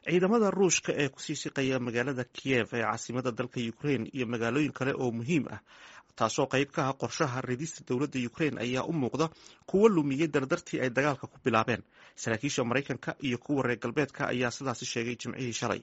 ciidamada ruushka ee kusii siqaya magaalada Kiev ee caasimada dalka Ukraine iyo magaalooyin kale oo muhiim ah taasoo qayb ka ah qorshaha ridista dowladda Ukraine ayaa u muuqda kuwo lumiyay dardartii ay dagaalka ku bilaabeen. Saraakiisha Mareykanka iyo kuwa reer galbeedka ayaa sidaasi sheegay Jimcihii shalay.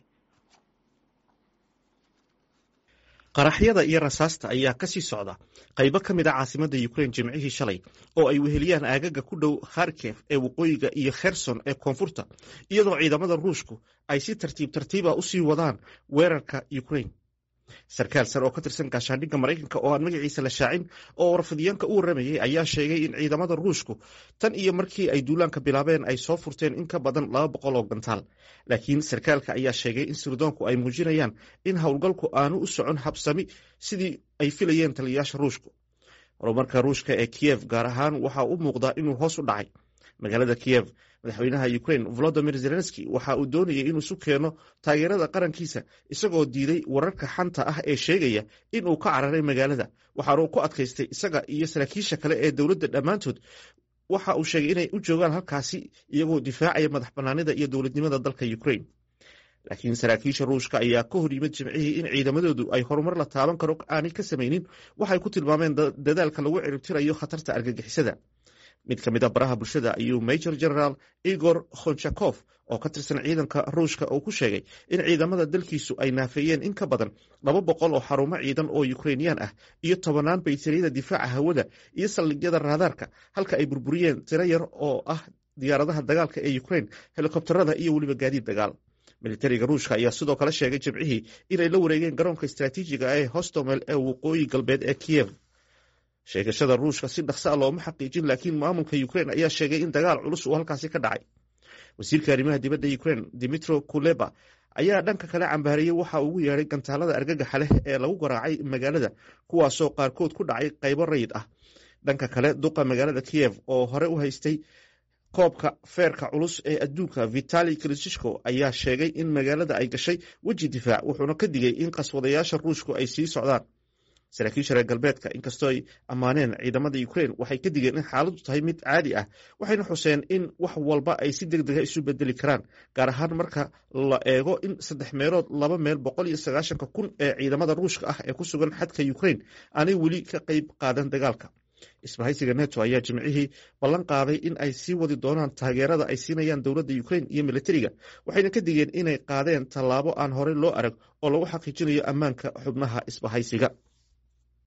qaraxyada iyo rasaasta ayaa kasii socda qaybo ka mid a caasimada Ukraine Jimcihii shalay oo ay weheliyaan aagaga ku dhow Kharkiv ee waqooyiga iyo Kherson ee koonfurta, iyadoo ciidamada Ruushku ay si tartiib u sii wadaan weerarka Ukraine. sarkaal sare oo ka tirsan gaashaandhigga Mareykanka oo aan magaciisa la shaacin oo warfadyaanka u waramayay ayaa sheegay in ciidamada Ruushku tan iyo markii ay duulaanka bilaabeen ay soo furteen in ka badan 200 oo gantaal, laakiin sarkaalka ayaa sheegay in sirdoonku ay muujinayaan in howlgalku aanu u socon habsami sidii ay filayeen taliyayaasha Ruushku. horumarka Ruushka ee Kiev gaar ahaan waxa uu muuqdaa inuu hoos u dhacay. magaalada Kiev, madaxweynaha Ukraine Volodymyr Zelensky waxa uu doonayay inuu isu keeno taageerada qarankiisa isagoo diiday wararka xanta ah ee sheegaya in uu ka cararay magaalada, waxaana uu ku adkaystay isaga iyo saraakiisha kale ee dowladda dhammaantood. waxa uu sheegay inay u joogaan halkaasi iyagoo difaacaya madax bannaanida iyo dowladnimada dalka Ukraine. laakiin saraakiisha Ruushka ayaa ka hor yimid Jimcihii in ciidamadoodu ay horumar la taaban karo aanay ka samaynin waxay ku tilmaameen dadaalka lagu ciribtirayo khatarta argagixisada. mid ka mid a baraha bulshada ayuu Major General Igor Konchakov oo ka tirsan ciidanka Ruushka uu ku sheegay in ciidamada dalkiisu ay naafeeyeen in ka badan 200 oo xarumo ciidan oo Ukrainian ah iyo 10 baytariyada difaaca hawada iyo saldhigyada raadaarka, halka ay burburiyeen tiro yar oo ah diyaaradaha dagaalka ee Ukraine, helikobtarada iyo weliba gaadiid dagaal. militariga Ruushka ayaa sidoo kale sheegay Jimcihii inay la wareegeen garoonka istiraatiijiga ee Hostomel ee waqooyi galbeed ee Kiev. sheegashada Ruushka si dhaqso ah looma xaqiijin, laakiin maamulka Ukraine ayaa sheegay in dagaal culus uu halkaasi ka dhacay. wasiirka arrimaha dibadda Ukraine Dmytro Kuleba ayaa dhanka kale cambaariyey waxa uu ugu yeedhay gantaalada argagaxa leh ee lagu garaacay magaalada, kuwaasoo qaarkood ku dhacay qaybo rayid ah. dhanka kale, duqa magaalada Kiev oo hore u haystay koobka feerka culus ee adduunka Vitali Klitschko ayaa sheegay in magaalada ay gashay weji difaac, wuxuuna ka digay in qaswadayaasha Ruushku ay sii socdaan. saraakiisha reer galbeedka inkastoo ay ammaaneen ciidamada Ukraine waxay ka digeen in xaaladdu tahay mid caadi ah, waxayna xuseen in wax walba ay si degdeg ah isu bedeli karaan, gaar ahaan marka la eego in 3 meelood 2 meel 190,000 ee ciidamada Ruushka ah ee ku sugan xadka Ukraine aanay weli ka qayb qaadan dagaalka. isbahaysiga NATO ayaa Jimcihii ballan qaaday in ay sii wadi doonaan taageerada ay siinayaan dowladda Ukraine iyo militariga, waxayna ka digeen inay qaadeen tallaabo aan horey loo arag oo lagu xaqiijinayo ammaanka xubnaha isbahaysiga.